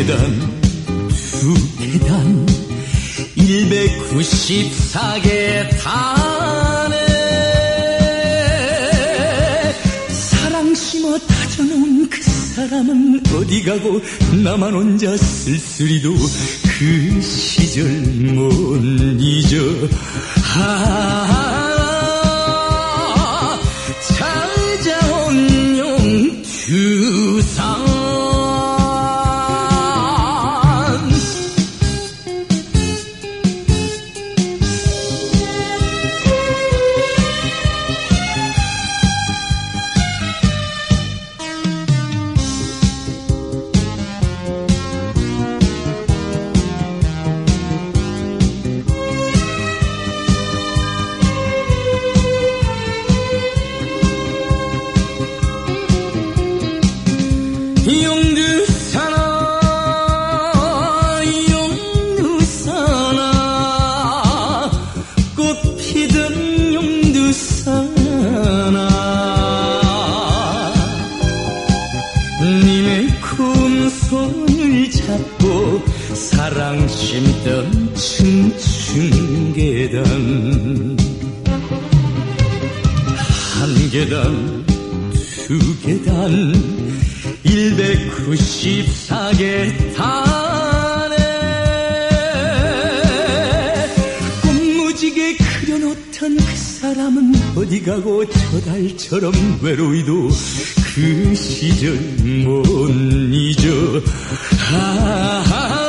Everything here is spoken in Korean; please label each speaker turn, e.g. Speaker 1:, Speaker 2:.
Speaker 1: 계단 두 계단 194계단에 사랑 심어 다져놓은 그 사람은 어디 가고 나만 혼자 쓸쓸히도 그 시절 못 잊어. 찾아온 용두산 용두산아 꽃피던 용두산아 님의 곰손을 잡고 사랑 심던 층층계단 한 계단 두 계단 194계단에 꽃무지개 그려놓던 그 사람은 어디 가고 저 달처럼 외로이도 그 시절 못 잊어.